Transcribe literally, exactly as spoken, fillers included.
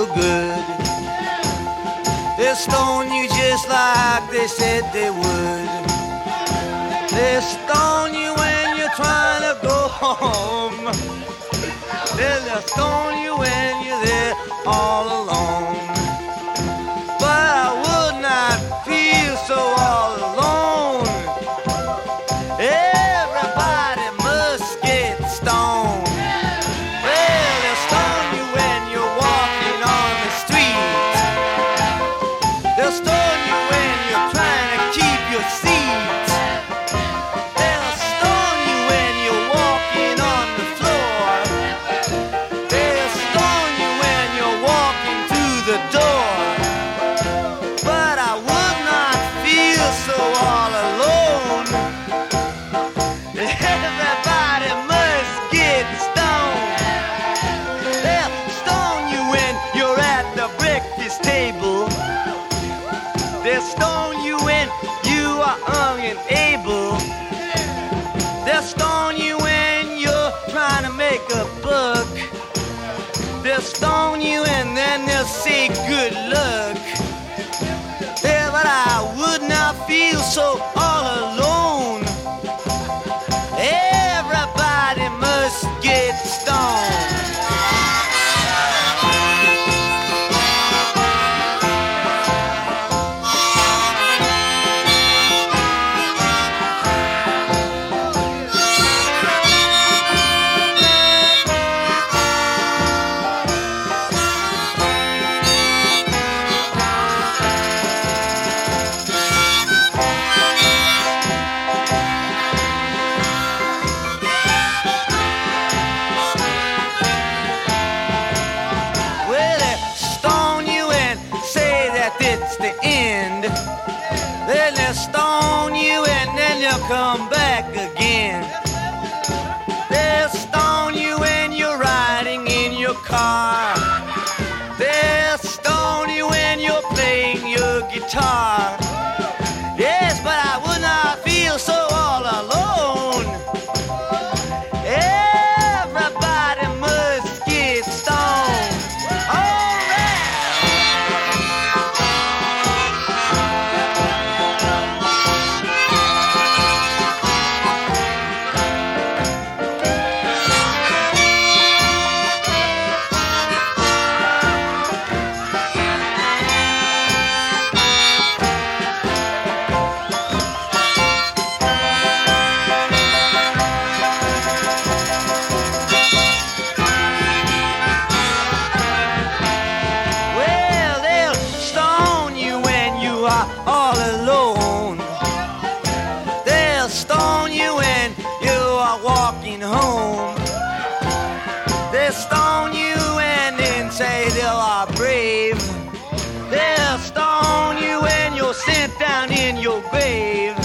feel good. They'll stone you just like they said they would. They'll stone you when you're trying to go home. They'll stone you when you're there all alone. But I would not feel so all alone. Everybody must get stoned. Well, they'll stone you when you're walking on the street. They'll stone you when you're trying to keep your seat. They'll stone you when you're walking on the floor. They'll stone you when you're walking through the door. But I would not feel so all alone. Everybody must get stoned. They'll stone you when you're at the breakfast table. They'll stone you when you are young and able. They'll stone you when you're trying to make a buck. They'll stone you and then they'll say good luck. Yeah, but I would not feel so all alone. Everybody must get stoned. Well, they stone you and say that it's the end. Then they'll stone you and then they'll come back again. They'll stone you when you're riding in your car. They'll stone you when you're playing your guitar. Yes, but I would not feel so all alone. Everybody must get stoned. All right. Well, they'll stone you when you are all alone. They'll stone you when you are walking home. They'll stone you and then say they are brave. They'll stone you when you're sent down in your grave.